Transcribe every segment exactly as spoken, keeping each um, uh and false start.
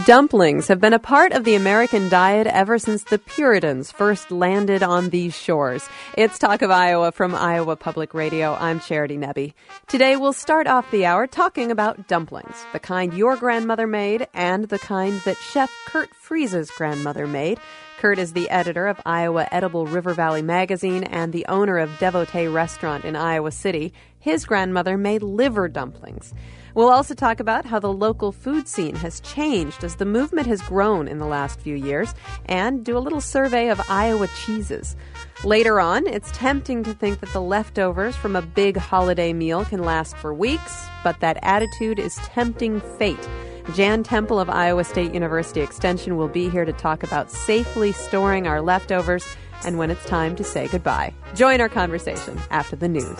Dumplings have been a part of the American diet ever since the Puritans first landed on these shores. It's Talk of Iowa from Iowa Public Radio. I'm Charity Nebbe. Today we'll start off the hour talking about dumplings, the kind your grandmother made and the kind that Chef Kurt Friese's grandmother made. Kurt is the editor of Iowa Edible River Valley Magazine and the owner of Devotee Restaurant in Iowa City. His grandmother made liver dumplings. We'll also talk about how the local food scene has changed as the movement has grown in the last few years, and do a little survey of Iowa cheeses. Later on, it's tempting to think that the leftovers from a big holiday meal can last for weeks, but that attitude is tempting fate. Jan Temple of Iowa State University Extension will be here to talk about safely storing our leftovers and when it's time to say goodbye. Join our conversation after the news.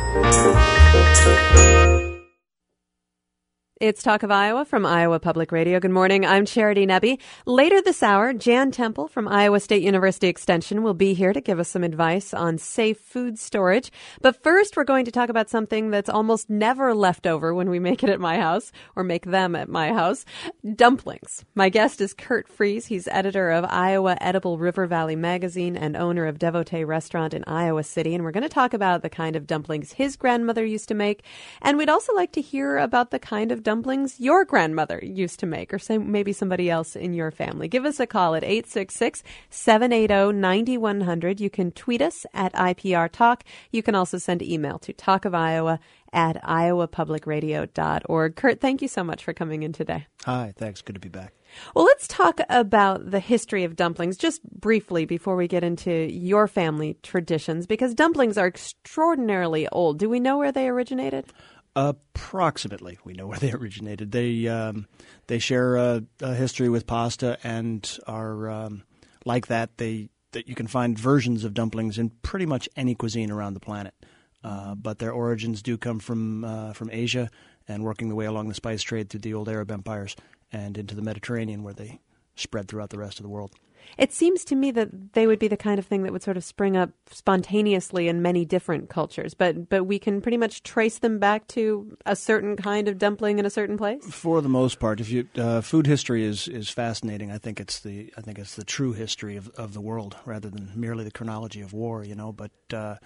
It's Talk of Iowa from Iowa Public Radio. Good morning. I'm Charity Nebbe. Later this hour, Jan Temple from Iowa State University Extension will be here to give us some advice on safe food storage. But first, we're going to talk about something that's almost never left over when we make it at my house, or make them at my house, dumplings. My guest is Kurt Friese. He's editor of Iowa Edible River Valley Magazine and owner of Devotee Restaurant in Iowa City. And we're going to talk about the kind of dumplings his grandmother used to make. And we'd also like to hear about the kind of dumplings your grandmother used to make, or say maybe somebody else in your family. Give us a call at eight six six, seven eight zero, nine one zero zero. You can tweet us at I P R Talk. You can also send email to talkofiowa at iowa public radio dot org. Kurt, thank you so much for coming in today. Hi, thanks. Good to be back. Well, let's talk about the history of dumplings just briefly before we get into your family traditions, because dumplings are extraordinarily old. Do we know where they originated? Approximately, we know where they originated. They um, they share a, a history with pasta and are um, like that. They that you can find versions of dumplings in pretty much any cuisine around the planet. Uh, but their origins do come from uh, from Asia and working their way along the spice trade through the old Arab empires and into the Mediterranean, where they spread throughout the rest of the world. It seems to me that they would be the kind of thing that would sort of spring up spontaneously in many different cultures, but but we can pretty much trace them back to a certain kind of dumpling in a certain place. For the most part, if you uh, food history is, is fascinating. I think it's the I think it's the true history of, of the world rather than merely the chronology of war. You know, but uh,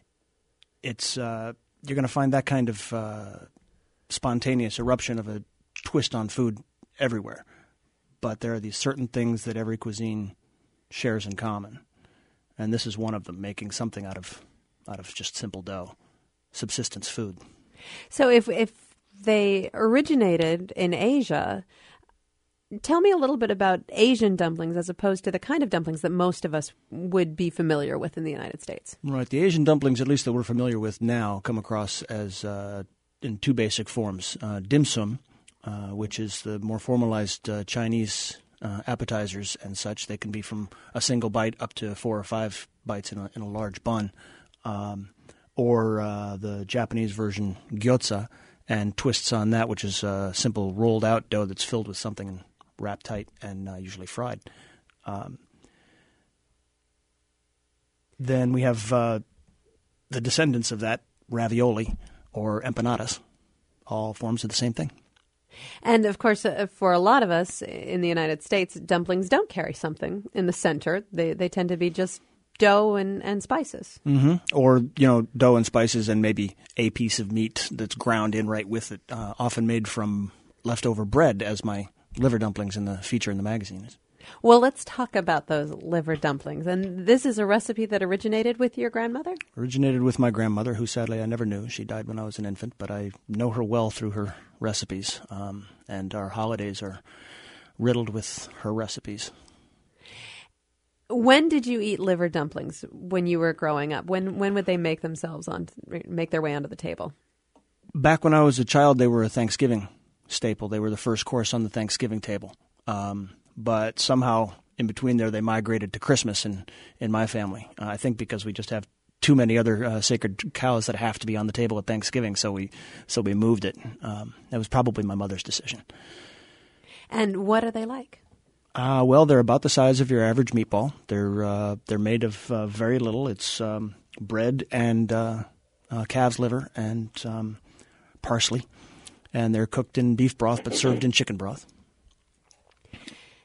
it's uh, you're going to find that kind of uh, spontaneous eruption of a twist on food everywhere. But there are these certain things that every cuisine shares in common, and this is one of them: making something out of out of just simple dough, subsistence food. So, if if they originated in Asia, tell me a little bit about Asian dumplings as opposed to the kind of dumplings that most of us would be familiar with in the United States. Right, the Asian dumplings, at least that we're familiar with now, come across as uh, in two basic forms: uh, dim sum. Uh, which is the more formalized uh, Chinese uh, appetizers and such. They can be from a single bite up to four or five bites in a, in a large bun. Um, or uh, the Japanese version, gyoza, and twists on that, which is a simple rolled-out dough that's filled with something wrapped tight and uh, usually fried. Um, then we have uh, the descendants of that, ravioli or empanadas, all forms of the same thing. And, of course, uh, for a lot of us in the United States, dumplings don't carry something in the center. They they tend to be just dough and, and spices. Mm-hmm. Or, you know, dough and spices and maybe a piece of meat that's ground in right with it, uh, often made from leftover bread, as my liver dumplings in the feature in the magazine is. Well, let's talk about those liver dumplings. And this is a recipe that originated with your grandmother? Originated with my grandmother, who sadly I never knew. She died when I was an infant, but I know her well through her recipes. Um, and our holidays are riddled with her recipes. When did you eat liver dumplings when you were growing up? When when would they make themselves on make their way onto the table? Back when I was a child, they were a Thanksgiving staple. They were the first course on the Thanksgiving table. Um But somehow in between there, they migrated to Christmas in, in my family. Uh, I think because we just have too many other uh, sacred cows that have to be on the table at Thanksgiving, so we so we moved it. Um, that was probably my mother's decision. And what are they like? Uh, well, they're about the size of your average meatball. They're uh, they're made of uh, very little. It's um, bread and uh, uh, calf's liver and um, parsley, and they're cooked in beef broth but served in chicken broth.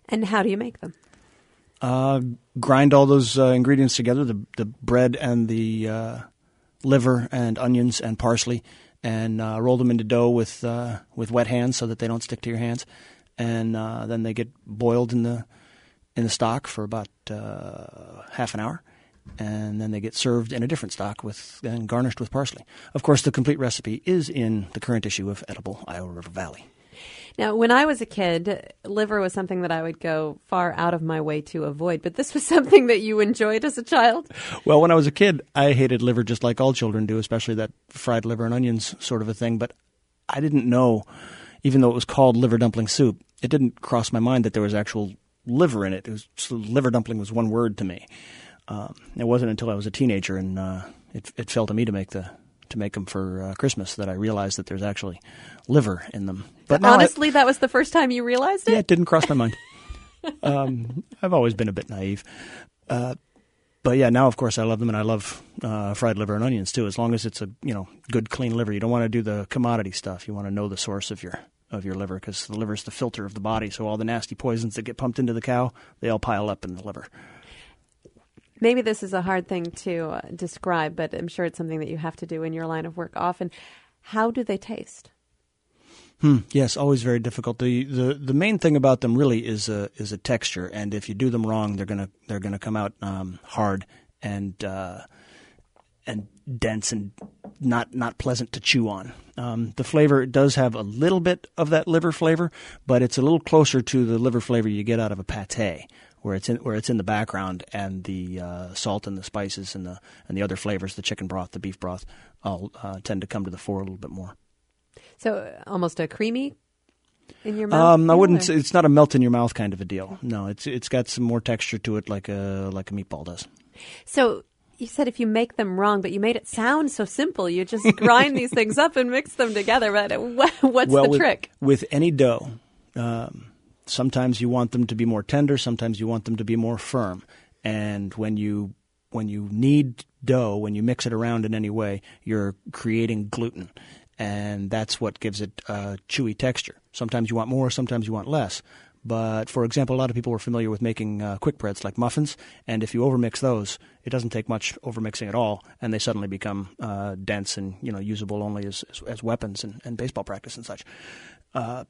And how do you make them? Uh, grind all those uh, ingredients together, the the bread and the uh, liver and onions and parsley, and uh, roll them into dough with uh, with wet hands so that they don't stick to your hands. And uh, then they get boiled in the in the stock for about uh, half an hour. And then they get served in a different stock with and garnished with parsley. Of course, the complete recipe is in the current issue of Edible Iowa River Valley. Now, when I was a kid, liver was something that I would go far out of my way to avoid. But this was something that you enjoyed as a child? Well, when I was a kid, I hated liver just like all children do, especially that fried liver and onions sort of a thing. But I didn't know, even though it was called liver dumpling soup, it didn't cross my mind that there was actual liver in it. It was, so liver dumpling was one word to me. Um, it wasn't until I was a teenager and uh, it, it fell to me to make the to make them for uh, Christmas that I realized that there's actually liver in them. But honestly, I, that was the first time you realized it? Yeah, it didn't cross my mind. um, I've always been a bit naive. Uh, but yeah, now of course I love them, and I love uh, fried liver and onions too. As long as it's a you know good clean liver, you don't want to do the commodity stuff. You want to know the source of your of your liver, because the liver is the filter of the body. So all the nasty poisons that get pumped into the cow, they all pile up in the liver. Maybe this is a hard thing to uh, describe, but I'm sure it's something that you have to do in your line of work often. How do they taste? Hmm. Yes, always very difficult. The, the the main thing about them really is a is a texture, and if you do them wrong, they're gonna they're gonna come out um, hard and uh, and dense and not not pleasant to chew on. Um, the flavor does have a little bit of that liver flavor, but it's a little closer to the liver flavor you get out of a pâté, where it's in where it's in the background, and the uh, salt and the spices and the and the other flavors, the chicken broth, the beef broth, all uh, tend to come to the fore a little bit more. So uh, almost a creamy in your mouth? Um, I feel, wouldn't or? say it's not a melt in your mouth kind of a deal. No, it's it's got some more texture to it, like a like a meatball does. So you said if you make them wrong, but you made it sound so simple. You just grind these things up and mix them together. But what's well, the with, trick? With any dough, um, sometimes you want them to be more tender. Sometimes you want them to be more firm. And when you when you knead dough, when you mix it around in any way, you're creating gluten. And that's what gives it a chewy texture. Sometimes you want more, sometimes you want less. But, for example, a lot of people are familiar with making uh, quick breads like muffins, and if you overmix those, it doesn't take much overmixing at all, and they suddenly become uh, dense and you know usable only as as, as weapons and, and baseball practice and such. Uh,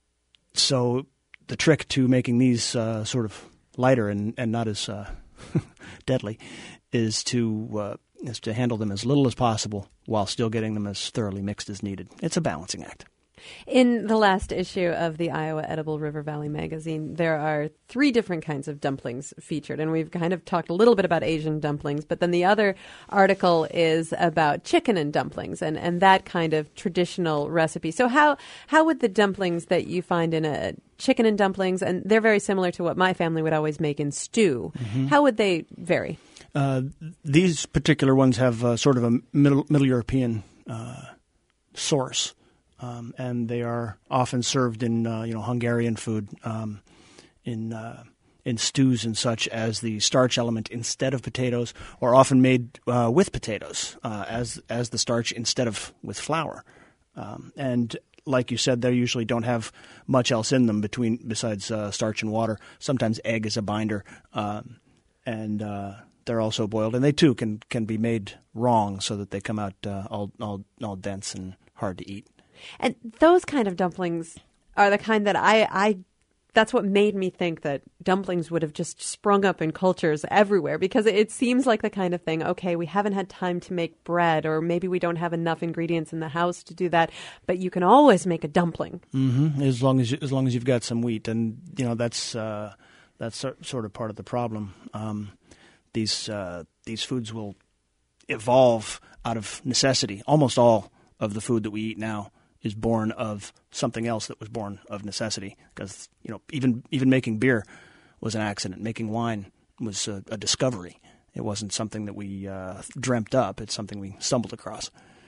so the trick to making these uh, sort of lighter and, and not as uh, deadly is to uh, is to handle them as little as possible while still getting them as thoroughly mixed as needed. It's a balancing act. In the last issue of the Iowa Edible River Valley magazine, there are three different kinds of dumplings featured, and we've kind of talked a little bit about Asian dumplings, but then the other article is about chicken and dumplings and, and that kind of traditional recipe. So how how would the dumplings that you find in a chicken and dumplings, and they're very similar to what my family would always make in stew, mm-hmm. how would they vary? Uh, these particular ones have uh, sort of a middle, middle European uh, source. Um, and they are often served in, uh, you know, Hungarian food, um, in uh, in stews and such, as the starch element instead of potatoes, or often made uh, with potatoes uh, as as the starch instead of with flour. Um, and like you said, they usually don't have much else in them between besides uh, starch and water. Sometimes egg is a binder, um, and uh, they're also boiled. And they too can can be made wrong so that they come out uh, all all all dense and hard to eat. And those kind of dumplings are the kind that I, I, that's what made me think that dumplings would have just sprung up in cultures everywhere, because it seems like the kind of thing, okay, we haven't had time to make bread, or maybe we don't have enough ingredients in the house to do that, but you can always make a dumpling. Mm-hmm. As long as you, as long as you've got some wheat, and you know that's uh, that's sort of part of the problem. Um, these uh, these foods will evolve out of necessity. Almost all of the food that we eat now is born of something else that was born of necessity. Because you know, even even making beer was an accident. Making wine was a, a discovery. It wasn't something that we uh, dreamt up. It's something we stumbled across.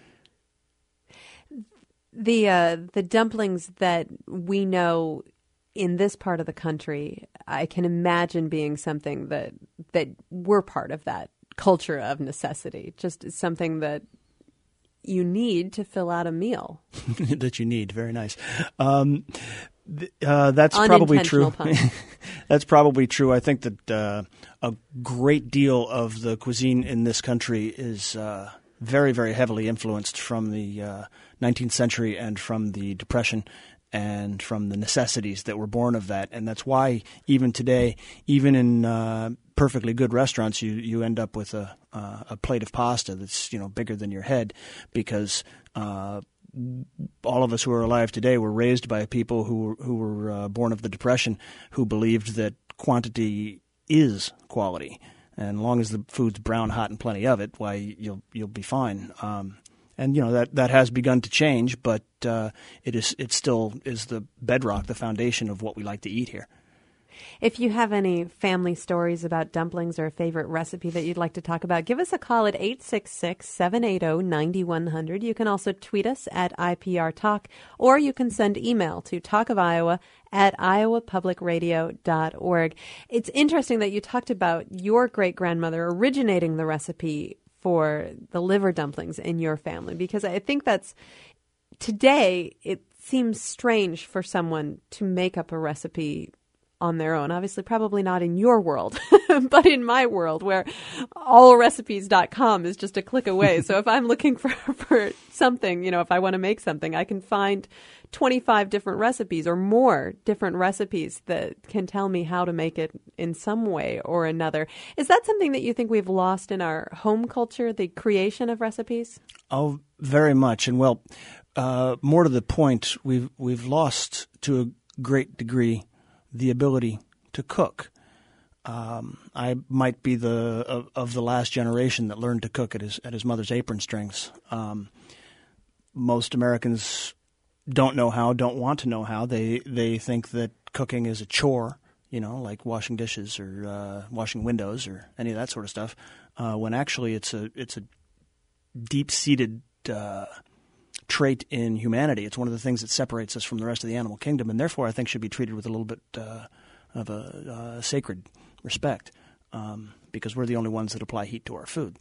The uh, the dumplings that we know in this part of the country, I can imagine being something that that we're part of that culture of necessity. Just something that you need to fill out a meal. That you need. Very nice. Um, th- uh, that's probably true. That's probably true. I think that uh, a great deal of the cuisine in this country is uh, very, very heavily influenced from the uh, nineteenth century and from the Depression and from the necessities that were born of that. And that's why even today, even in uh, perfectly good restaurants, you, you end up with a uh, a plate of pasta that's, you know, bigger than your head, because uh, all of us who are alive today were raised by people who who were uh, born of the Depression, who believed that quantity is quality, and as long as the food's brown, hot, and plenty of it, why you'll you'll be fine. Um, and you know that that has begun to change, but uh, it is it still is the bedrock, the foundation of what we like to eat here. If you have any family stories about dumplings or a favorite recipe that you'd like to talk about, give us a call at eight six six, seven eight zero, nine one zero zero. You can also tweet us at I P R Talk, or you can send email to talkofiowa at iowa public radio dot org. It's interesting that you talked about your great-grandmother originating the recipe for the liver dumplings in your family, because I think that's, today, it seems strange for someone to make up a recipe on their own. Obviously, probably not in your world, but in my world, where all recipes dot com is just a click away. So if I'm looking for, for something, you know, if I want to make something, I can find twenty-five different recipes or more different recipes that can tell me how to make it in some way or another. Is that something that you think we've lost in our home culture, the creation of recipes? Oh, very much. And well, uh, more to the point, we've we've lost to a great degree the ability to cook. Um, I might be the of, of the last generation that learned to cook at his at his mother's apron strings. Um, most Americans don't know how, don't want to know how. They they think that cooking is a chore, you know, like washing dishes or uh, washing windows or any of that sort of stuff. Uh, when actually it's a it's a deep-seated uh, trait in humanity. It's one of the things that separates us from the rest of the animal kingdom, and therefore I think should be treated with a little bit uh, of a uh, sacred respect, um, because we're the only ones that apply heat to our food.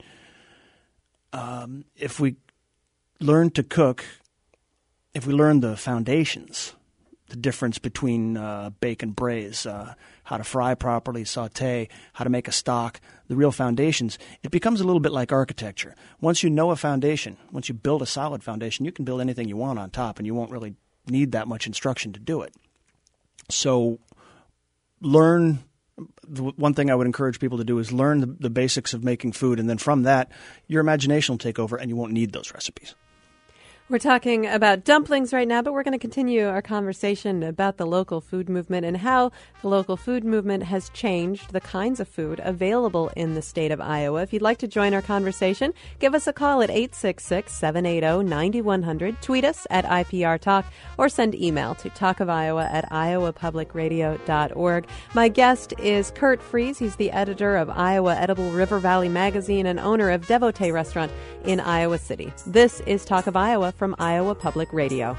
Um, if we learn to cook, if we learn the foundations, the difference between uh, bake and braise, uh, how to fry properly, saute, how to make a stock, the real foundations, it becomes a little bit like architecture. Once you know a foundation, once you build a solid foundation, you can build anything you want on top, and you won't really need that much instruction to do it. So learn, the one thing I would encourage people to do is learn the, the basics of making food, and then from that, your imagination will take over and you won't need those recipes. We're talking about dumplings right now, but we're going to continue our conversation about the local food movement and how the local food movement has changed the kinds of food available in the state of Iowa. If you'd like to join our conversation, give us a call at eight six six, seven eight zero, nine one zero zero, tweet us at I P R Talk, or send email to talkofiowa at iowa public radio dot org. My guest is Kurt Friese. He's the editor of Iowa Edible River Valley Magazine and owner of Devotee Restaurant in Iowa City. This is Talk of Iowa from Iowa Public Radio.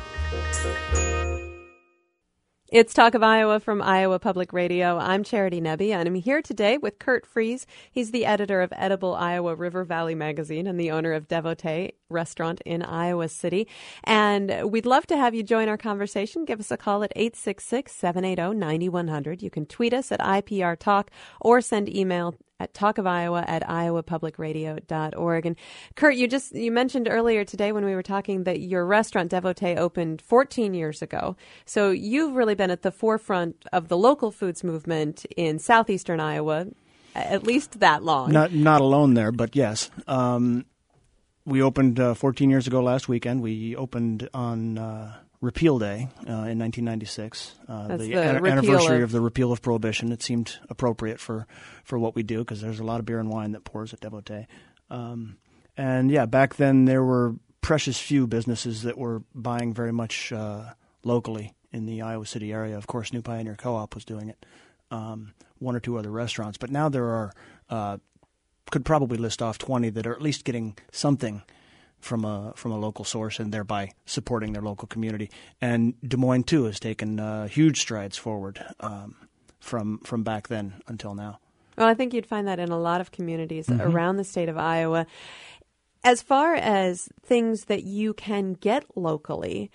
It's Talk of Iowa from Iowa Public Radio. I'm Charity Nebbe, and I'm here today with Kurt Friese. He's the editor of Edible Iowa River Valley Magazine and the owner of Devotee Restaurant in Iowa City. And we'd love to have you join our conversation. Give us a call at eight six six, seven eight zero, nine one zero zero. You can tweet us at I P R Talk or send email at talkofiowa at iowa public radio dot org. And Kurt, you just you mentioned earlier today when we were talking that your restaurant Devotee opened fourteen years ago. So you've really been at the forefront of the local foods movement in southeastern Iowa, at least that long. Not not alone there, but yes. Um, we opened uh, fourteen years ago last weekend. We opened on uh, Repeal Day uh, in nineteen ninety-six, uh, the, the an- anniversary of... of the repeal of Prohibition. It seemed appropriate for, for what we do because there's a lot of beer and wine that pours at Devotee. Um, and yeah, back then there were precious few businesses that were buying very much uh, locally in the Iowa City area. Of course, New Pioneer Co-op was doing it, um, one or two other restaurants. But now there are, uh, could probably list off twenty that are at least getting something from a from a local source and thereby supporting their local community. And Des Moines, too, has taken uh, huge strides forward um, from from back then until now. Well, I think you'd find that in a lot of communities mm-hmm. around the state of Iowa. As far as things that you can get locally,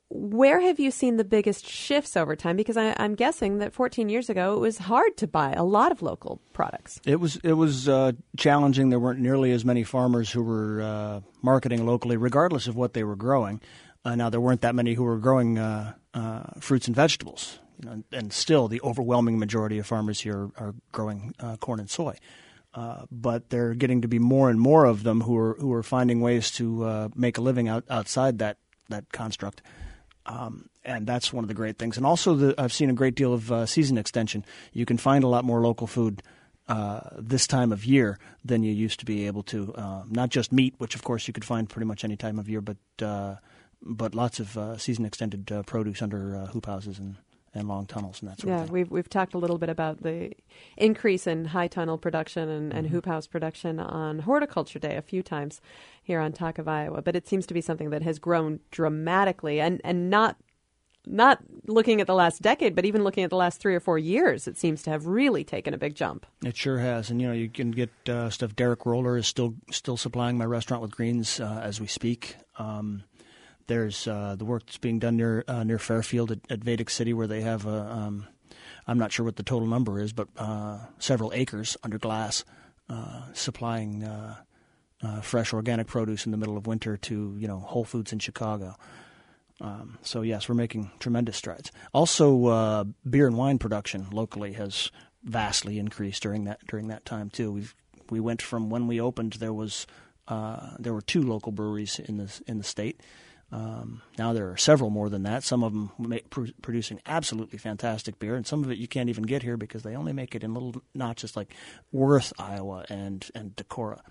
Where have you seen the biggest shifts over time? Because I, I'm guessing that fourteen years ago it was hard to buy a lot of local products. It was it was uh, challenging. There weren't nearly as many farmers who were uh, marketing locally, regardless of what they were growing. Uh, now there weren't that many who were growing uh, uh, fruits and vegetables, you know, and, and still the overwhelming majority of farmers here are, are growing uh, corn and soy. Uh, but there are getting to be more and more of them who are who are finding ways to uh, make a living out, outside that that construct. Um, and that's one of the great things. And also the, I've seen a great deal of uh, season extension. You can find a lot more local food uh, this time of year than you used to be able to. Uh, not just meat, which of course you could find pretty much any time of year, but uh, but lots of uh, season extended uh, produce under uh, hoop houses and, and long tunnels and that sort yeah, of thing. we've we've talked a little bit about the increase in high tunnel production and, and Mm-hmm. hoop house production on Horticulture Day a few times here on Talk of Iowa, but it seems to be something that has grown dramatically and, and not not looking at the last decade, but even looking at the last three or four years, it seems to have really taken a big jump. It sure has. And, you know, you can get uh, stuff. Derek Roller is still still supplying my restaurant with greens uh, as we speak. Um, there's uh, the work that's being done near uh, near Fairfield at, at Vedic City, where they have a, um, I'm not sure what the total number is, but uh, several acres under glass uh, supplying uh, uh, fresh organic produce in the middle of winter to, you know, Whole Foods in Chicago. Um, so, yes, we're making tremendous strides. Also, uh, beer and wine production locally has vastly increased during that during that time, too. We've we went from when we opened, there was uh, there were two local breweries in the, in the state. Um, now there are several more than that, some of them make, pr- producing absolutely fantastic beer, and some of it you can't even get here because they only make it in little notches like Worth, Iowa, and, and Decorah.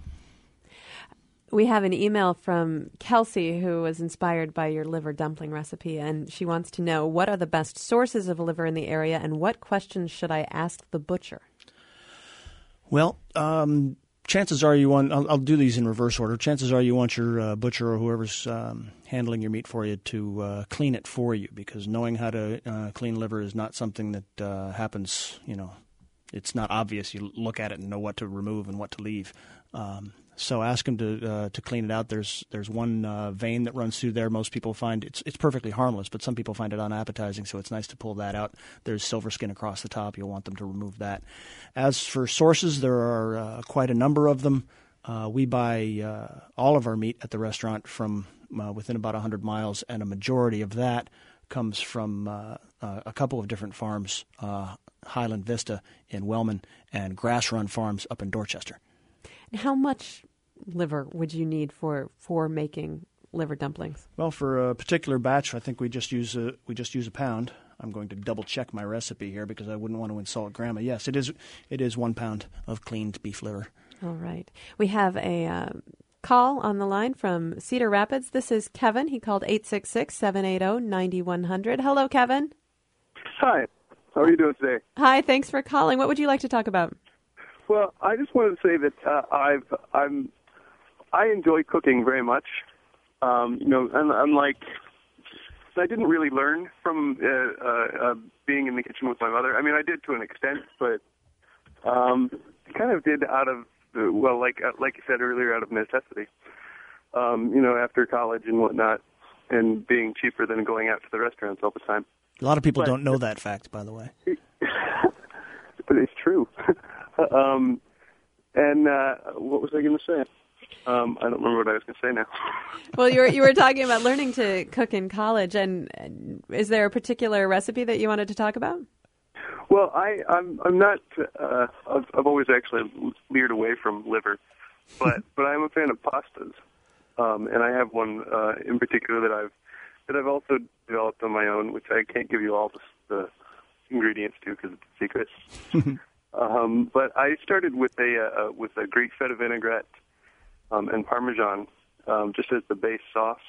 We have an email from Kelsey, who was inspired by your liver dumpling recipe, and she wants to know, what are the best sources of liver in the area, and what questions should I ask the butcher? Well, um, chances are you want, I'll, I'll do these in reverse order. Chances are you want your uh, butcher or whoever's um, handling your meat for you to uh, clean it for you, because knowing how to uh, clean liver is not something that uh, happens, you know, it's not obvious. You look at it and know what to remove and what to leave. Um, So ask them to uh, to clean it out. There's there's one uh, vein that runs through there. Most people find it's it's perfectly harmless, but some people find it unappetizing, so it's nice to pull that out. There's silver skin across the top. You'll want them to remove that. As for sources, there are uh, quite a number of them. Uh, we buy uh, all of our meat at the restaurant from uh, within about one hundred miles, and a majority of that comes from uh, uh, a couple of different farms, uh, Highland Vista in Wellman and Grass Run Farms up in Dorchester. How much liver would you need for, for making liver dumplings? Well, for a particular batch, I think we just use a we just use a pound. I'm going to double check my recipe here because I wouldn't want to insult Grandma. Yes, it is it is one pound of cleaned beef liver. All right. We have a uh, call on the line from Cedar Rapids. This is Kevin. He called eight six six, seven eight zero, nine one zero zero. Hello, Kevin. Hi. How are you doing today? Hi. Thanks for calling. What would you like to talk about? Well, I just wanted to say that uh, I've I'm I enjoy cooking very much. Um, you know, and unlike I didn't really learn from uh, uh, uh, being in the kitchen with my mother. I mean, I did to an extent, but um, I kind of did out of uh, well, like uh, like you said earlier, out of necessity. Um, you know, after college and whatnot, and being cheaper than going out to the restaurants all the time. A lot of people but, don't know that fact, by the way. But it's true. um, and uh, what was I going to say? Um, I don't remember what I was going to say now. Well, you were you were talking about learning to cook in college, and and is there a particular recipe that you wanted to talk about? Well, I, I'm I'm not. Uh, I've, I've always actually veered away from liver, but but I'm a fan of pastas, um, and I have one uh, in particular that I've that I've also developed on my own, which I can't give you all the, the ingredients to because it's a secret. um, but I started with a uh, with a Greek feta vinaigrette um, and Parmesan, um, just as the base sauce.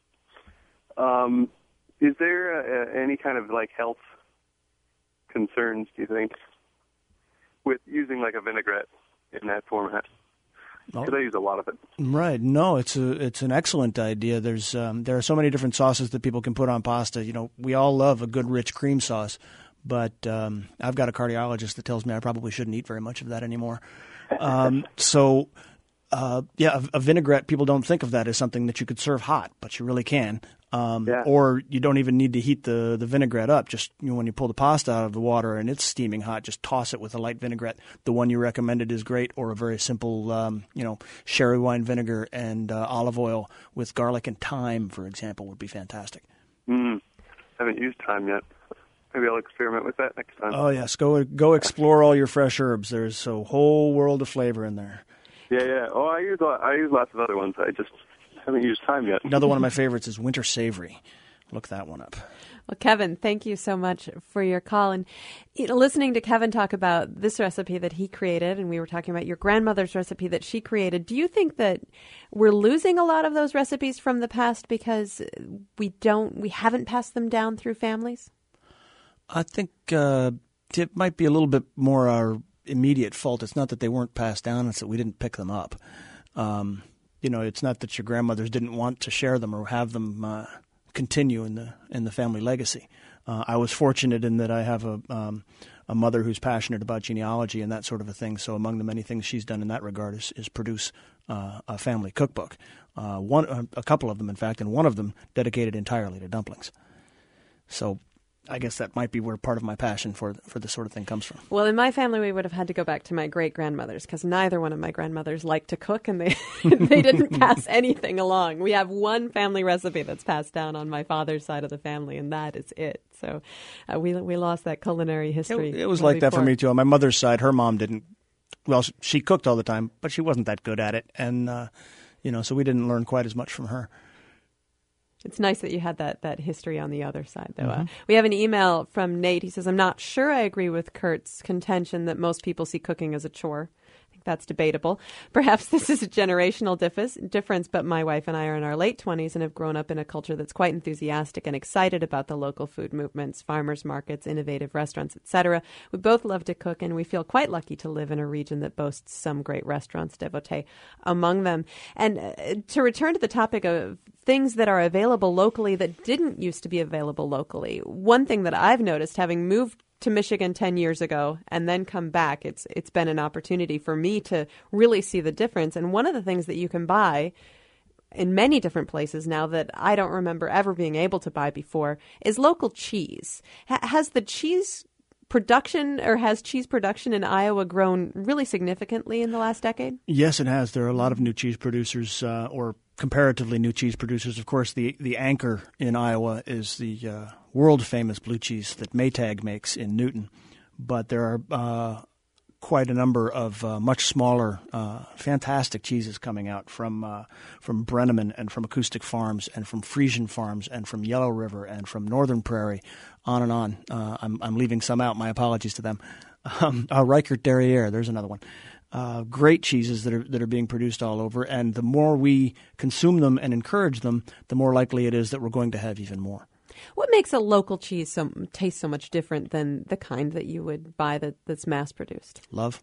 Um, is there uh, any kind of like health concerns, do you think, with using like a vinaigrette in that format? Because I use a lot of it. Right. No, it's a it's an excellent idea. There's um, there are so many different sauces that people can put on pasta. You know, we all love a good rich cream sauce, but um, I've got a cardiologist that tells me I probably shouldn't eat very much of that anymore. Um, so, uh, yeah, a, a vinaigrette, people don't think of that as something that you could serve hot, but you really can. Um, Yeah. Or you don't even need to heat the, the vinaigrette up. Just you know, when you pull the pasta out of the water and it's steaming hot, just toss it with a light vinaigrette. The one you recommended is great, or a very simple, um, you know, sherry wine vinegar and uh, olive oil with garlic and thyme, for example, would be fantastic. Mm. Haven't used thyme yet. Maybe I'll experiment with that next time. Oh yes, go go explore all your fresh herbs. There's a whole world of flavor in there. Yeah, yeah. Oh, I use I use lots of other ones. I just haven't used thyme yet. Another one of my favorites is winter savory. Look that one up. Well, Kevin, thank you so much for your call. And you know, listening to Kevin talk about this recipe that he created, and we were talking about your grandmother's recipe that she created, do you think that we're losing a lot of those recipes from the past because we don't, we haven't passed them down through families? I think uh, it might be a little bit more our immediate fault. It's not that they weren't passed down; it's that we didn't pick them up. Um, you know, it's not that your grandmothers didn't want to share them or have them uh, continue in the in the family legacy. Uh, I was fortunate in that I have a um, a mother who's passionate about genealogy and that sort of a thing. So among the many things she's done in that regard is, is produce uh, a family cookbook. Uh, one, a couple of them, in fact, and one of them dedicated entirely to dumplings. So I guess that might be where part of my passion for for this sort of thing comes from. Well, in my family, we would have had to go back to my great-grandmothers because neither one of my grandmothers liked to cook, and they they didn't pass anything along. We have one family recipe that's passed down on my father's side of the family, and that is it. So uh, we we lost that culinary history. It, it was well like that for before. me, too. On my mother's side, her mom didn't, well, she cooked all the time, but she wasn't that good at it. And, uh, you know, so we didn't learn quite as much from her. It's nice that you had that, that history on the other side, though. Mm-hmm. Uh, we have an email from Nate. He says, I'm not sure I agree with Kurt's contention that most people see cooking as a chore. I think that's debatable. Perhaps this is a generational diffis- difference, but my wife and I are in our late twenties and have grown up in a culture that's quite enthusiastic and excited about the local food movements, farmers markets, innovative restaurants, et cetera. We both love to cook, and we feel quite lucky to live in a region that boasts some great restaurants, Devotee among them. And uh, to return to the topic of things that are available locally that didn't used to be available locally, one thing that I've noticed, having moved to Michigan ten years ago and then come back, it's it's been an opportunity for me to really see the difference. And one of the things that you can buy in many different places now that I don't remember ever being able to buy before is local cheese. H- has the cheese production or has cheese production in Iowa grown really significantly in the last decade? Yes, it has. There are a lot of new cheese producers, uh, or comparatively new cheese producers. Of course, the the anchor in Iowa is the uh, world-famous blue cheese that Maytag makes in Newton. But there are uh, quite a number of uh, much smaller, uh, fantastic cheeses coming out from uh, from Brenneman and from Acoustic Farms and from Frisian Farms and from Yellow River and from Northern Prairie, on and on. Uh, I'm, I'm leaving some out. My apologies to them. Um, uh, Reichert Derriere, there's another one. Uh, great cheeses that are that are being produced all over, and the more we consume them and encourage them, the more likely it is that we're going to have even more. What makes a local cheese so, taste so much different than the kind that you would buy that, that's mass-produced? Love.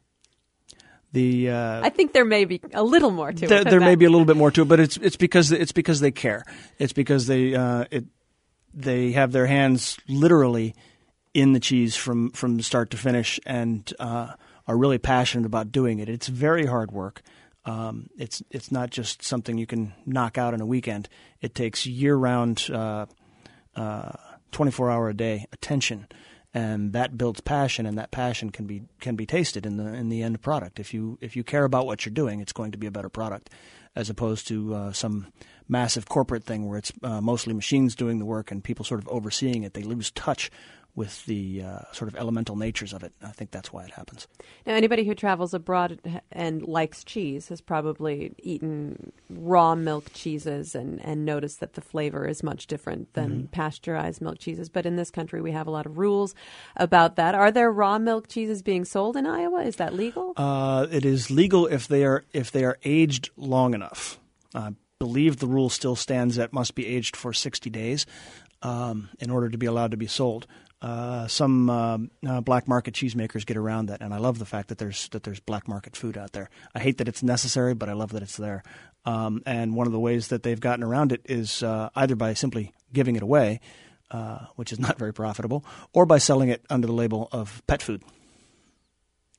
The uh, I think there may be a little more to there, it. than there that. may be a little bit more to it, but it's it's because it's because they care. It's because they uh, it they have their hands literally in the cheese from, from start to finish, and uh, are really passionate about doing it. It's very hard work. Um, it's it's not just something you can knock out in a weekend. It takes year-round, uh, uh, twenty-four hour a day attention, and that builds passion, and that passion can be can be tasted in the in the end product. If you if you care about what you're doing, it's going to be a better product, as opposed to uh, some massive corporate thing where it's uh, mostly machines doing the work and people sort of overseeing it. They lose touch with the uh, sort of elemental natures of it. I think that's why it happens. Now, anybody who travels abroad and likes cheese has probably eaten raw milk cheeses and, and noticed that the flavor is much different than mm-hmm. pasteurized milk cheeses. But in this country, we have a lot of rules about that. Are there raw milk cheeses being sold in Iowa? Is that legal? Uh, it is legal if they are if they are aged long enough. I believe the rule still stands that must be aged for sixty days um, in order to be allowed to be sold. Uh, some uh, uh, black market cheesemakers get around that, and I love the fact that there's that there's black market food out there. I hate that it's necessary, but I love that it's there. Um, and one of the ways that they've gotten around it is uh, either by simply giving it away, uh, which is not very profitable, or by selling it under the label of pet food.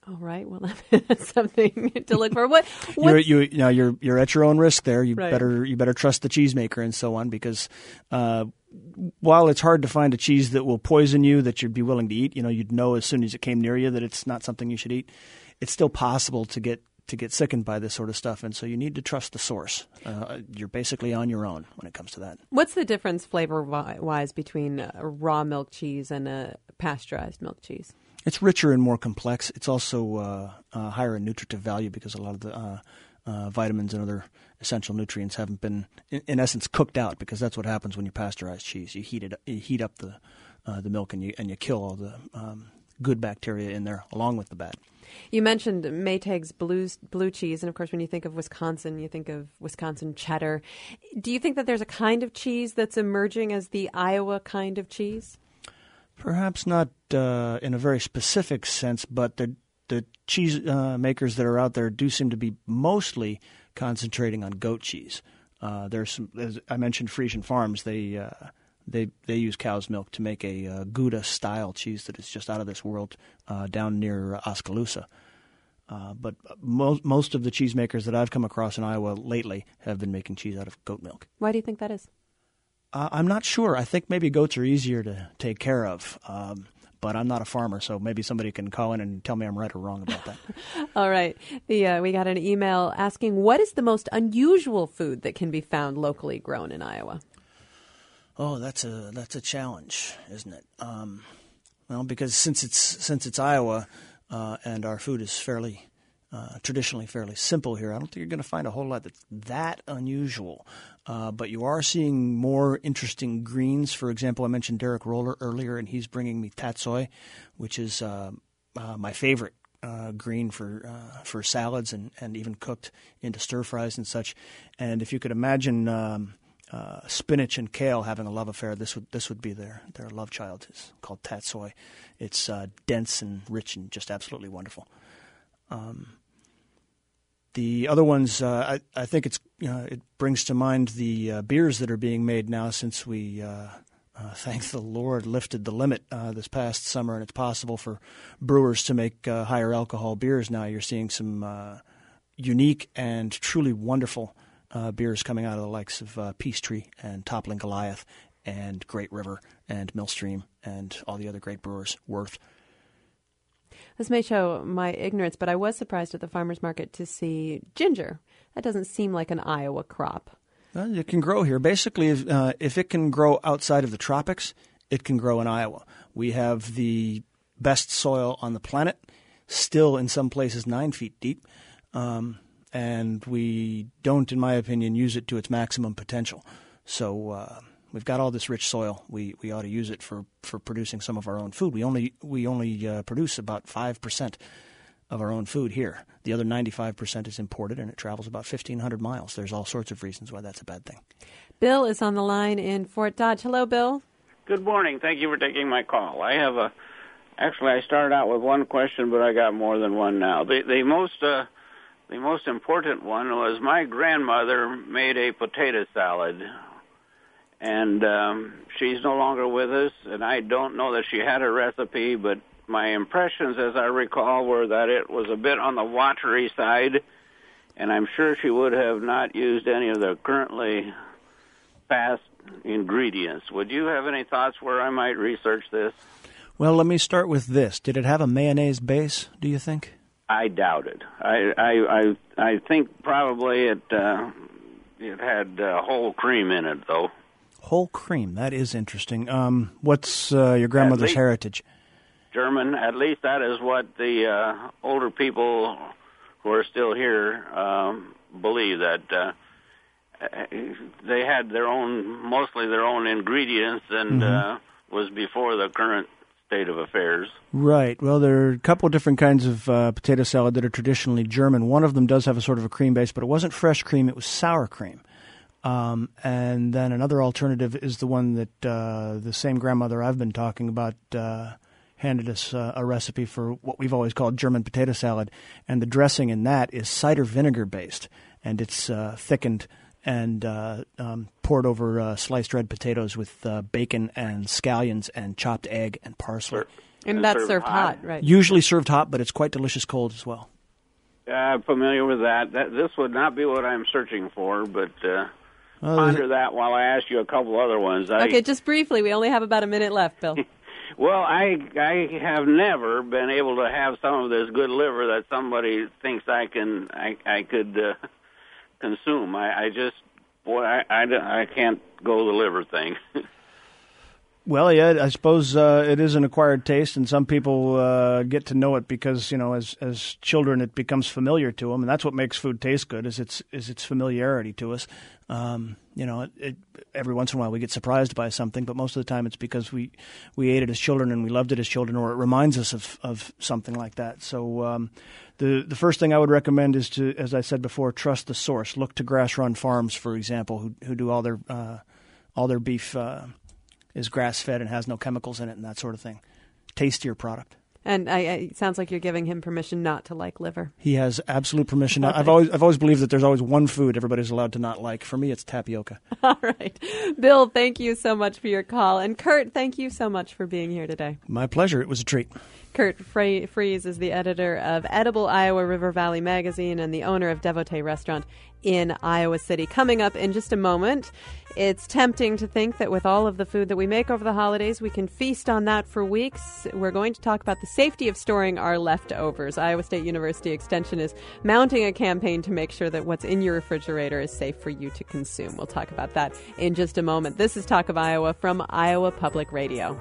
All right. Well, that's something to look for. What? You're, you, you know, you're you're at your own risk there. You Right. better you better trust the cheesemaker and so on, because uh, while it's hard to find a cheese that will poison you that you'd be willing to eat, you know, you'd know as soon as it came near you that it's not something you should eat. It's still possible to get to get sickened by this sort of stuff, and so you need to trust the source. Uh, you're basically on your own when it comes to that. What's the difference flavor-wise between a raw milk cheese and a pasteurized milk cheese? It's richer and more complex. It's also uh, uh, higher in nutritive value because a lot of the uh, uh, vitamins and other essential nutrients haven't been, in, in essence, cooked out. Because that's what happens when you pasteurize cheese. You heat it, you heat up the uh, the milk, and you and you kill all the um, good bacteria in there along with the bad. You mentioned Maytag's blue, blue cheese, and of course, when you think of Wisconsin, you think of Wisconsin cheddar. Do you think that there's a kind of cheese that's emerging as the Iowa kind of cheese? Perhaps not uh, in a very specific sense, but the the cheese uh, makers that are out there do seem to be mostly concentrating on goat cheese. Uh, there's some, as I mentioned, Frisian Farms. They uh, they they use cow's milk to make a uh, Gouda style cheese that is just out of this world uh, down near Oskaloosa. Uh, but mo- most of the cheesemakers that I've come across in Iowa lately have been making cheese out of goat milk. Why do you think that is? Uh, I'm not sure. I think maybe goats are easier to take care of, um, but I'm not a farmer, so maybe somebody can call in and tell me I'm right or wrong about that. All right. The, uh, we got an email asking, what is the most unusual food that can be found locally grown in Iowa? Oh, that's a that's a challenge, isn't it? Um, well, because since it's since it's Iowa uh, and our food is fairly uh, traditionally fairly simple here, I don't think you're going to find a whole lot that's that unusual. Uh, but you are seeing more interesting greens. For example, I mentioned Derek Roller earlier, and he's bringing me tatsoi, which is uh, uh, my favorite uh, green for uh, for salads and, and even cooked into stir fries and such. And if you could imagine um, uh, spinach and kale having a love affair, this would this would be their their love child. It's called tatsoi. It's uh, dense and rich and just absolutely wonderful. Um, The other ones, uh, I, I think it's you know, it brings to mind the uh, beers that are being made now since we, uh, uh, thank the Lord, lifted the limit uh, this past summer, and it's possible for brewers to make uh, higher alcohol beers now. You're seeing some uh, unique and truly wonderful uh, beers coming out of the likes of uh, Peachtree and Toppling Goliath and Great River and Millstream and all the other great brewers, Worth. This may show my ignorance, but I was surprised at the farmer's market to see ginger. That doesn't seem like an Iowa crop. Well, it can grow here. Basically, if, uh, if it can grow outside of the tropics, it can grow in Iowa. We have the best soil on the planet, still in some places nine feet deep, um, and we don't, in my opinion, use it to its maximum potential. So uh, we've got all this rich soil. We we ought to use it for, for producing some of our own food. We only we only uh, produce about five percent of our own food here. The other ninety-five percent is imported, and it travels about fifteen hundred miles. There's all sorts of reasons why that's a bad thing. Bill is on the line in Fort Dodge. Hello, Bill. Good morning. Thank you for taking my call. I have a, actually, I started out with one question, but I got more than one now. The, the most, uh, the most important one was my grandmother made a potato salad, and um, she's no longer with us, and I don't know that she had a recipe, but my impressions, as I recall, were that it was a bit on the watery side, and I'm sure she would have not used any of the currently fast ingredients. Would you have any thoughts where I might research this? Well, let me start with this. Did it have a mayonnaise base, do you think? I doubt it. I I I, I think probably it uh, it had uh, whole cream in it, though. Whole cream. That is interesting. Um, what's uh, your grandmother's least, heritage? German. At least that is what the uh, older people who are still here um, believe, that uh, they had their own, mostly their own ingredients, and mm-hmm. uh, was before the current state of affairs. Right. Well, there are a couple of different kinds of uh, potato salad that are traditionally German. One of them does have a sort of a cream base, but it wasn't fresh cream, it was sour cream. Um, and then another alternative is the one that uh, the same grandmother I've been talking about uh, handed us uh, a recipe for what we've always called German potato salad. And the dressing in that is cider vinegar based, and it's uh, thickened and uh, um, poured over uh, sliced red potatoes with uh, bacon and scallions and chopped egg and parsley. And, and that's served hot. hot, right? Usually served hot, but it's quite delicious cold as well. Uh, I'm familiar with that. that. This would not be what I'm searching for, but uh, oh, ponder that while I ask you a couple other ones. I, okay, just briefly. We only have about a minute left, Bill. Well, I I have never been able to have some of this good liver that somebody thinks I can I I could uh, consume. I, I just boy I, I, I can't go the liver thing. Well, yeah, I suppose uh, it is an acquired taste, and some people uh, get to know it because, you know, as as children, it becomes familiar to them, and that's what makes food taste good is its is its familiarity to us. Um, you know, it, it, every once in a while we get surprised by something, but most of the time it's because we we ate it as children and we loved it as children, or it reminds us of of something like that. So um, the the first thing I would recommend is to, as I said before, trust the source. Look to Grass Run Farms, for example, who who do all their uh, all their beef. Uh, is grass-fed and has no chemicals in it and that sort of thing. Tastier product. And I, I, it sounds like you're giving him permission not to like liver. He has absolute permission. Okay. I've always I've always believed that there's always one food everybody's allowed to not like. For me, it's tapioca. All right. Bill, thank you so much for your call. And Kurt, thank you so much for being here today. My pleasure. It was a treat. Kurt Fre- Fries is the editor of Edible Iowa River Valley Magazine and the owner of Devotee Restaurant in Iowa City. Coming up in just a moment, it's tempting to think that with all of the food that we make over the holidays, we can feast on that for weeks. We're going to talk about the safety of storing our leftovers. Iowa State University Extension is mounting a campaign to make sure that what's in your refrigerator is safe for you to consume. We'll talk about that in just a moment. This is Talk of Iowa from Iowa Public Radio.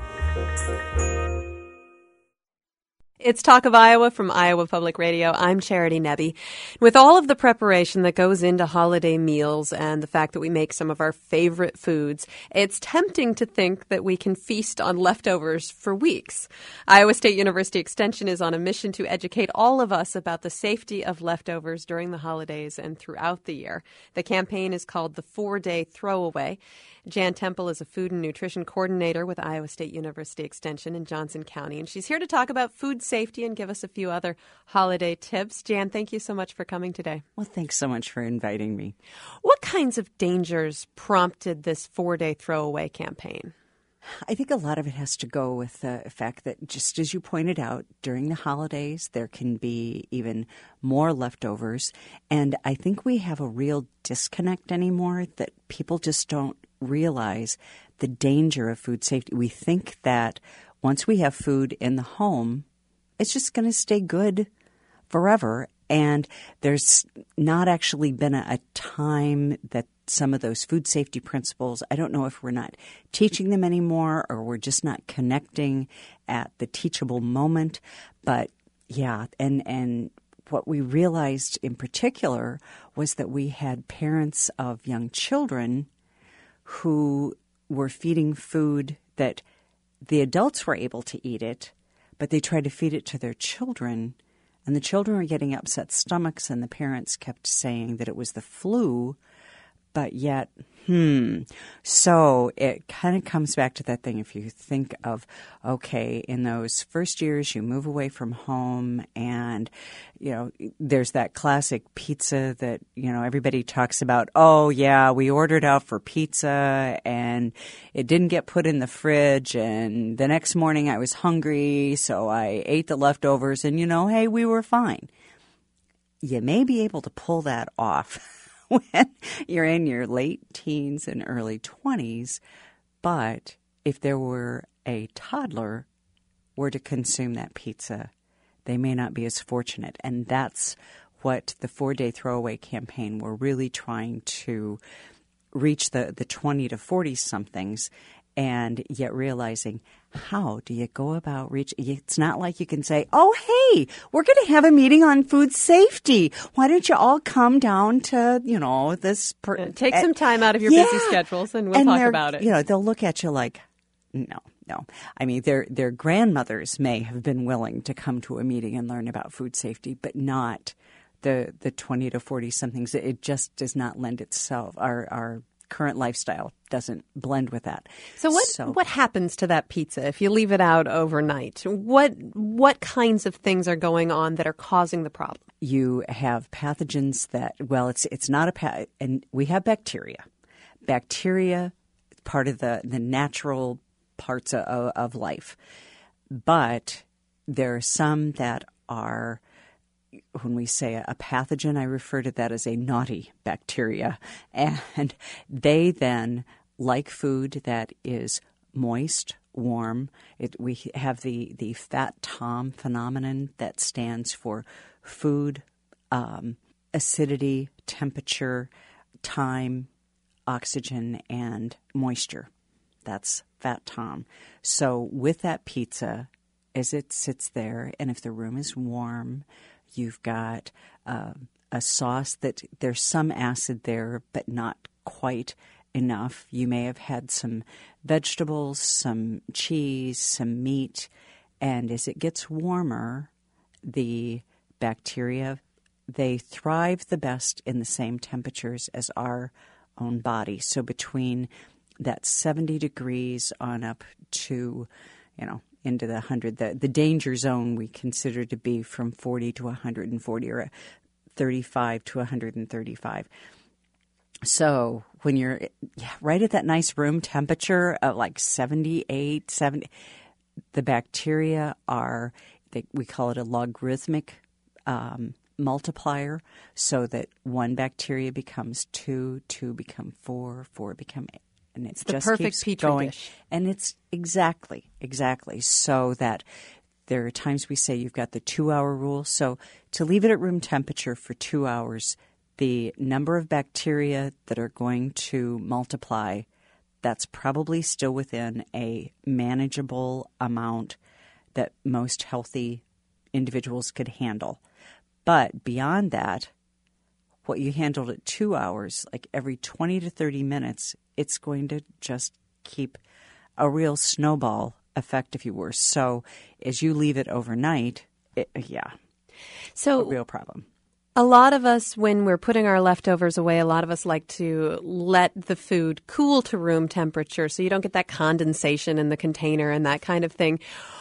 It's Talk of Iowa from Iowa Public Radio. I'm Charity Nebbe. With all of the preparation that goes into holiday meals and the fact that we make some of our favorite foods, it's tempting to think that we can feast on leftovers for weeks. Iowa State University Extension is on a mission to educate all of us about the safety of leftovers during the holidays and throughout the year. The campaign is called the Four-Day Throwaway. Jan Temple is a food and nutrition coordinator with Iowa State University Extension in Johnson County, and she's here to talk about food safety and give us a few other holiday tips. Jan, thank you so much for coming today. Well, thanks so much for inviting me. What kinds of dangers prompted this four-day throwaway campaign? I think a lot of it has to go with the fact that, just as you pointed out, during the holidays, there can be even more leftovers. And I think we have a real disconnect anymore that people just don't realize the danger of food safety. We think that once we have food in the home, it's just going to stay good forever. And there's not actually been a, a time that some of those food safety principles, I don't know if we're not teaching them anymore or we're just not connecting at the teachable moment. But yeah, and, and what we realized in particular was that we had parents of young children who were feeding food that the adults were able to eat it, but they tried to feed it to their children. And the children were getting upset stomachs, and the parents kept saying that it was the flu, but yet, hmm. So it kind of comes back to that thing. If you think of, okay, in those first years, you move away from home, and, you know, there's that classic pizza that, you know, everybody talks about. Oh, yeah, we ordered out for pizza, and it didn't get put in the fridge, and the next morning I was hungry, so I ate the leftovers, and, you know, hey, we were fine. You may be able to pull that off when you're in your late teens and early twenties, but if there were a toddler were to consume that pizza, they may not be as fortunate. And that's what the four-day throwaway campaign, we're really trying to reach the, the twenty to forty-somethings, and yet realizing, how do you go about reaching? It's not like you can say, oh, hey, we're going to have a meeting on food safety. Why don't you all come down to, you know, this. Per- uh, take some time out of your yeah. busy schedules and we'll and talk about it. You know, they'll look at you like, no, no. I mean, their their grandmothers may have been willing to come to a meeting and learn about food safety, but not the the twenty to forty-somethings. It just does not lend itself. Our our current lifestyle doesn't blend with that. So what so, what happens to that pizza if you leave it out overnight? What what kinds of things are going on that are causing the problem? You have pathogens that, well, it's it's not a pa- and we have bacteria. Bacteria, part of the, the natural parts of, of life. but there are some that are, when we say a pathogen, I refer to that as a naughty bacteria. And they then like food that is moist, warm. It, we have the, the Fat Tom phenomenon that stands for food, um, acidity, temperature, time, oxygen, and moisture. That's Fat Tom. So with that pizza, as it sits there, and if the room is warm, you've got uh, a sauce that there's some acid there, but not quite enough. You may have had some vegetables, some cheese, some meat, and as it gets warmer, the bacteria, they thrive the best in the same temperatures as our own body. So between that seventy degrees on up to, you know, into the one hundred, the, the danger zone we consider to be from forty to one hundred forty, or thirty-five to one hundred thirty-five. So when you're yeah, right at that nice room temperature of like seventy-eight, seventy, the bacteria are, they, we call it a logarithmic um, multiplier, so that one bacteria becomes two, two become four, four become eight. And it the just perfect keeps petri going. dish. And it's exactly, exactly. So that there are times we say you've got the two-hour rule. So to leave it at room temperature for two hours, the number of bacteria that are going to multiply, that's probably still within a manageable amount that most healthy individuals could handle. But beyond that, what you handled at two hours, like every twenty to thirty minutes, it's going to just keep a real snowball effect, if you were. So as you leave it overnight, it, yeah, so a real problem. A lot of us, when we're putting our leftovers away, a lot of us like to let the food cool to room temperature so you don't get that condensation in the container and that kind of thing.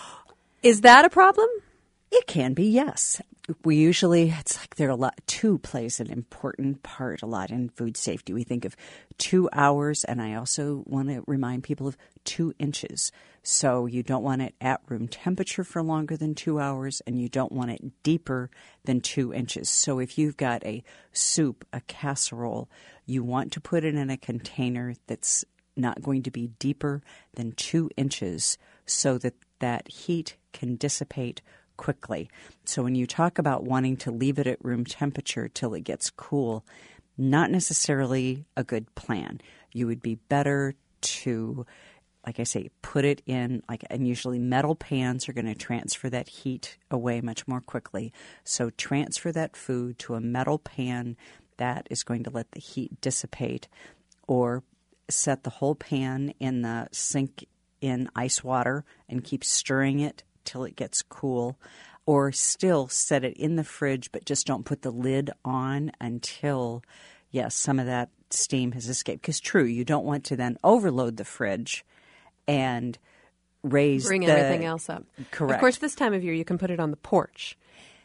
Is that a problem? It can be, yes. We usually, it's like there are a lot, two plays an important part a lot in food safety. We think of two hours, and I also want to remind people of two inches. So you don't want it at room temperature for longer than two hours, and you don't want it deeper than two inches. So if you've got a soup, a casserole, you want to put it in a container that's not going to be deeper than two inches so that that heat can dissipate quickly. So when you talk about wanting to leave it at room temperature till it gets cool, not necessarily a good plan. You would be better to, like I say, put it in, like, and usually metal pans are going to transfer that heat away much more quickly. So transfer that food to a metal pan that is going to let the heat dissipate, or set the whole pan in the sink in ice water and keep stirring it till it gets cool, or still set it in the fridge, but just don't put the lid on until, yes, some of that steam has escaped. Because true, you don't want to then overload the fridge and raise Bring the, everything else up. Correct. Of course, this time of year you can put it on the porch.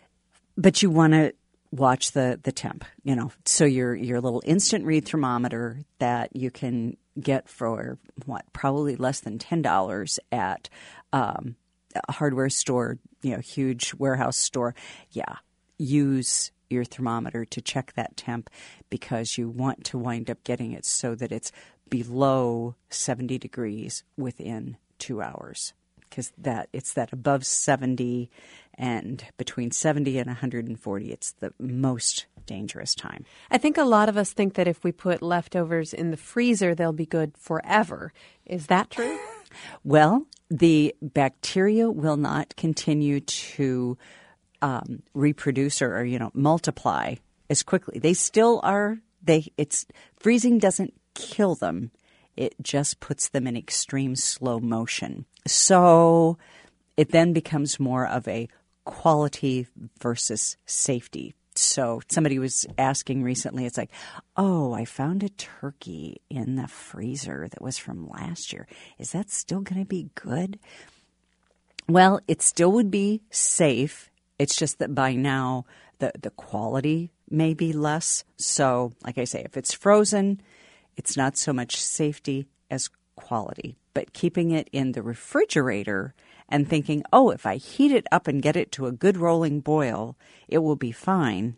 But you want to watch the, the temp, you know. So your your little instant read thermometer that you can get for, what, probably less than ten dollars at um, a hardware store, you know, huge warehouse store. Yeah, use your thermometer to check that temp, because you want to wind up getting it so that it's below seventy degrees within two hours. Because that it's that above seventy and between seventy and one hundred forty, it's the most dangerous time. I think a lot of us think that if we put leftovers in the freezer, they'll be good forever. Is that true? Well, the bacteria will not continue to um, reproduce or, or, you know, multiply as quickly. They still are. They it's freezing doesn't kill them. It just puts them in extreme slow motion. So it then becomes more of a quality versus safety. So somebody was asking recently, it's like, oh, I found a turkey in the freezer that was from last year. Is that still going to be good? Well, it still would be safe. It's just that by now the, the quality may be less. So like I say, if it's frozen, it's not so much safety as quality. But keeping it in the refrigerator and thinking, oh, if I heat it up and get it to a good rolling boil, it will be fine.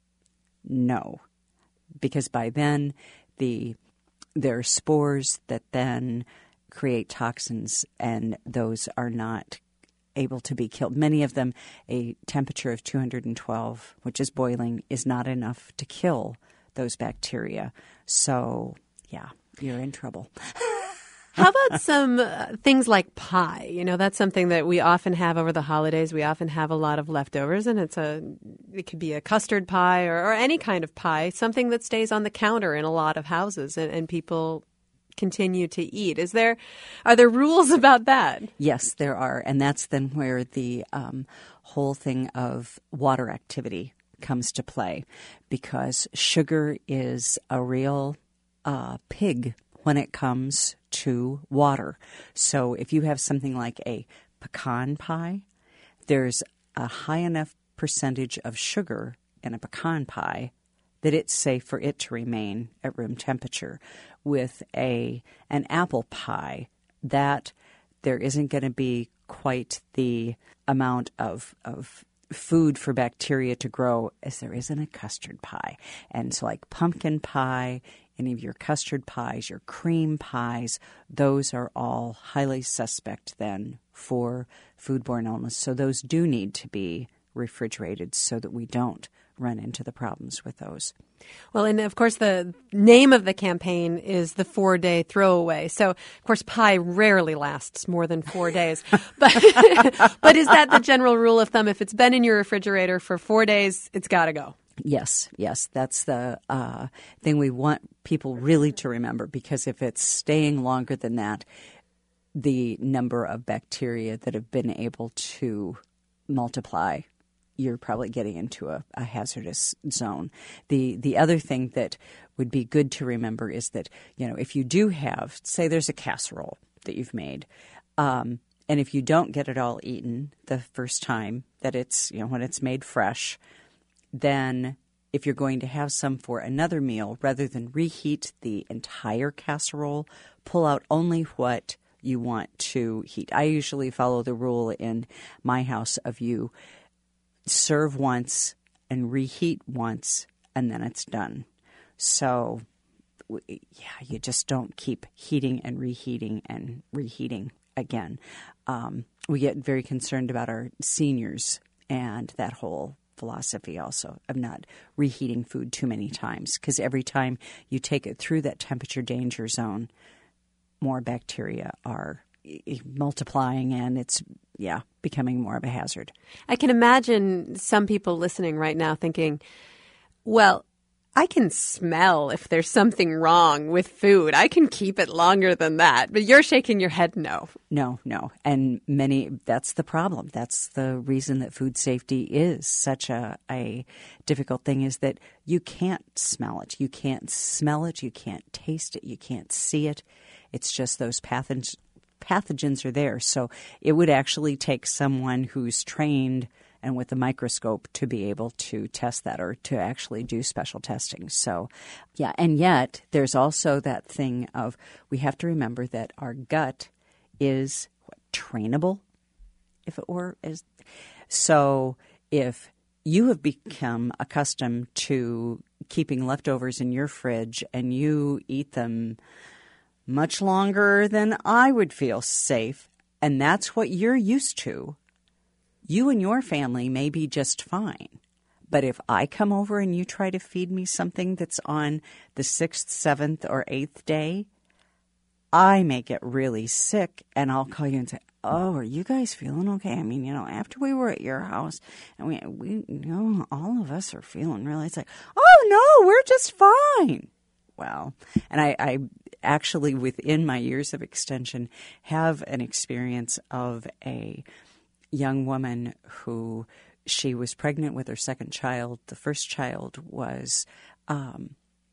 No, because by then the there are spores that then create toxins, and those are not able to be killed. Many of them, a temperature of two hundred twelve, which is boiling, is not enough to kill those bacteria. So, yeah, you're in trouble. How about some uh, things like pie? You know, that's something that we often have over the holidays. We often have a lot of leftovers, and it's a it could be a custard pie or, or any kind of pie, something that stays on the counter in a lot of houses, and, and people continue to eat. Is there are there rules about that? Yes, there are, and that's then where the um, whole thing of water activity comes to play, because sugar is a real uh, pig when it comes to water. So if you have something like a pecan pie, there's a high enough percentage of sugar in a pecan pie that it's safe for it to remain at room temperature. With a an apple pie, that there isn't going to be quite the amount of of food for bacteria to grow as there is in a custard pie. And so like pumpkin pie, any of your custard pies, your cream pies, those are all highly suspect then for foodborne illness. So those do need to be refrigerated so that we don't run into the problems with those. Well, and of course, the name of the campaign is the four-day throwaway. So, of course, pie rarely lasts more than four days. But but is that the general rule of thumb? If it's been in your refrigerator for four days, it's got to go. Yes, yes. That's the uh, thing we want people really to remember, because if it's staying longer than that, the number of bacteria that have been able to multiply, you're probably getting into a, a hazardous zone. The the other thing that would be good to remember is that, you know, if you do have, say there's a casserole that you've made, um, and if you don't get it all eaten the first time that it's, you know, when it's made fresh, then if you're going to have some for another meal, rather than reheat the entire casserole, pull out only what you want to heat. I usually follow the rule in my house of you serve once and reheat once, and then it's done. So, yeah, you just don't keep heating and reheating and reheating again. Um, we get very concerned about our seniors and that whole philosophy also of not reheating food too many times, because every time you take it through that temperature danger zone, more bacteria are multiplying, and it's, yeah, becoming more of a hazard. I can imagine some people listening right now thinking, well, I can smell if there's something wrong with food. I can keep it longer than that. But you're shaking your head no. No, no. And many, that's the problem. That's the reason that food safety is such a, a difficult thing, is that you can't smell it. You can't smell it. You can't taste it. You can't see it. It's just those pathogens. Pathogens are there. So it would actually take someone who's trained and with a microscope to be able to test that, or to actually do special testing. So, yeah, and yet there's also that thing of, we have to remember that our gut is what, trainable, if it were. Is So if you have become accustomed to keeping leftovers in your fridge and you eat them much longer than I would feel safe, and that's what you're used to, you and your family may be just fine. But if I come over and you try to feed me something that's on the sixth, seventh, or eighth day, I may get really sick, and I'll call you and say, oh, are you guys feeling okay? I mean, you know, after we were at your house, and we, we you know, all of us are feeling really, it's like, oh, no, we're just fine. Well, and I, I actually, within my years of extension, have an experience of a young woman who, she was pregnant with her second child. The first child was um,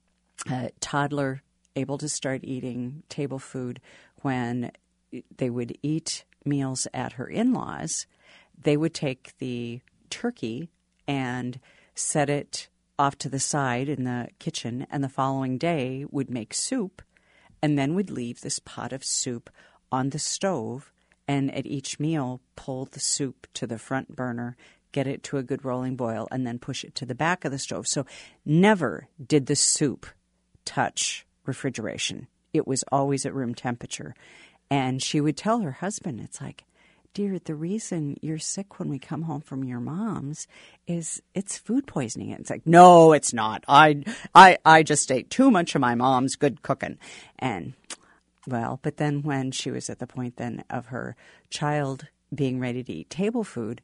a toddler, able to start eating table food. When they would eat meals at her in-laws, they would take the turkey and set it off to the side in the kitchen, and the following day would make soup, and then would leave this pot of soup on the stove and at each meal, pull the soup to the front burner, get it to a good rolling boil, and then push it to the back of the stove. So never did the soup touch refrigeration. It was always at room temperature. And she would tell her husband, it's like, dear, the reason you're sick when we come home from your mom's is it's food poisoning. And it's like, no, it's not. I, I, I just ate too much of my mom's good cooking. And, well, but then when she was at the point then of her child being ready to eat table food,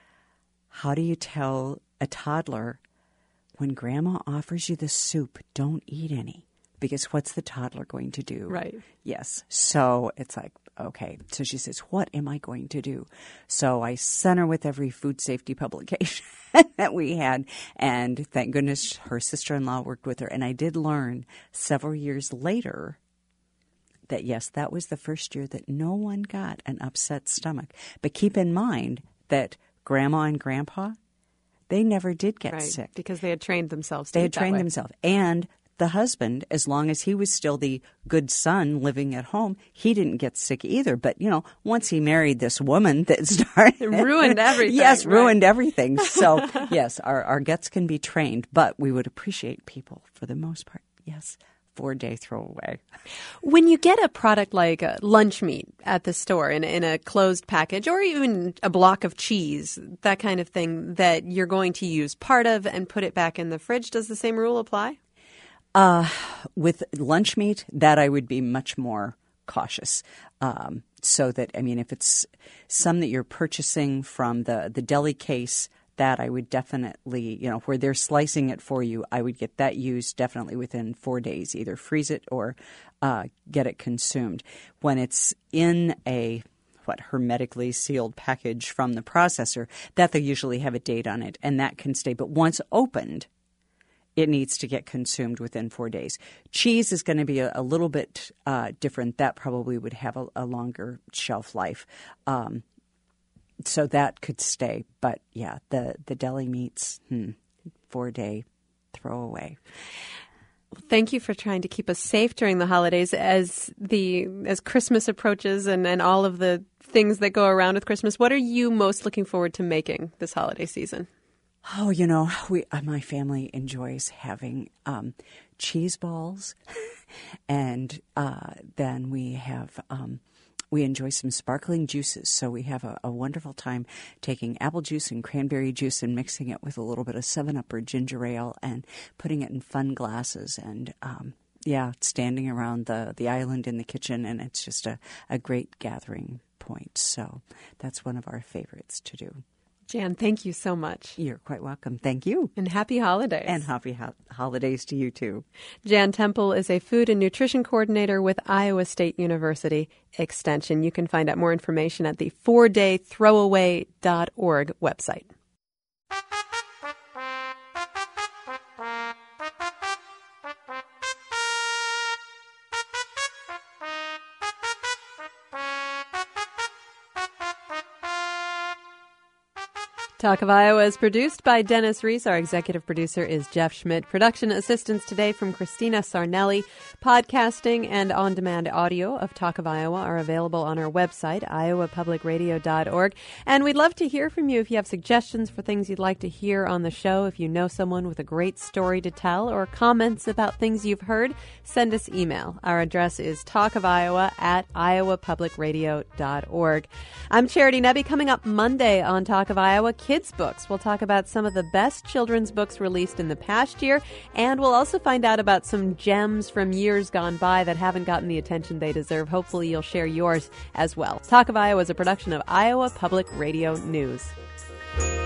how do you tell a toddler, when grandma offers you the soup, don't eat any? Because what's the toddler going to do? Right. Yes. So it's like, okay. So she says, what am I going to do? So I sent her with every food safety publication that we had. And thank goodness her sister-in-law worked with her. And I did learn several years later that, yes, that was the first year that no one got an upset stomach. But keep in mind that grandma and grandpa, they never did get right, sick. Because they had trained themselves to They eat had that trained way. themselves. And the husband, as long as he was still the good son living at home, he didn't get sick either. But, you know, once he married this woman that started... It ruined everything. Yes, right. ruined everything. So, yes, our, our guts can be trained, but we would appreciate people, for the most part, yes, four-day throwaway. When you get a product like uh, lunch meat at the store in, in a closed package, or even a block of cheese, that kind of thing that you're going to use part of and put it back in the fridge, does the same rule apply? Uh, with lunch meat, that I would be much more cautious. Um, so that, I mean, if it's some that you're purchasing from the, the deli case, that I would definitely, you know, where they're slicing it for you, I would get that used definitely within four days. Either freeze it or uh, get it consumed. When it's in a what hermetically sealed package from the processor, that they usually have a date on it, and that can stay. But once opened, it needs to get consumed within four days. Cheese is going to be a, a little bit uh, different. That probably would have a, a longer shelf life. Um, so that could stay. But, yeah, the, the deli meats, hmm, four-day throwaway. Thank you for trying to keep us safe during the holidays as the as Christmas approaches and, and all of the things that go around with Christmas. What are you most looking forward to making this holiday season? Oh, you know, we uh, my family enjoys having um, cheese balls, and uh, then we have um, we enjoy some sparkling juices. So we have a, a wonderful time taking apple juice and cranberry juice and mixing it with a little bit of seven up or ginger ale and putting it in fun glasses and um, yeah, standing around the the island in the kitchen, and it's just a, a great gathering point. So that's one of our favorites to do. Jan, thank you so much. You're quite welcome. Thank you. And happy holidays. And happy ho- holidays to you, too. Jan Temple is a food and nutrition coordinator with Iowa State University Extension. You can find out more information at the four day throwaway dot org website. Talk of Iowa is produced by Dennis Reese. Our executive producer is Jeff Schmidt. Production assistance today from Christina Sarnelli. Podcasting and on-demand audio of Talk of Iowa are available on our website, iowa public radio dot org. And we'd love to hear from you if you have suggestions for things you'd like to hear on the show. If you know someone with a great story to tell or comments about things you've heard, send us email. Our address is talkofiowa at iowa public radio dot org. I'm Charity Nebbe. Coming up Monday on Talk of Iowa, kids' books. We'll talk about some of the best children's books released in the past year, and we'll also find out about some gems from years gone by that haven't gotten the attention they deserve. Hopefully you'll share yours as well. Talk of Iowa is a production of Iowa Public Radio News.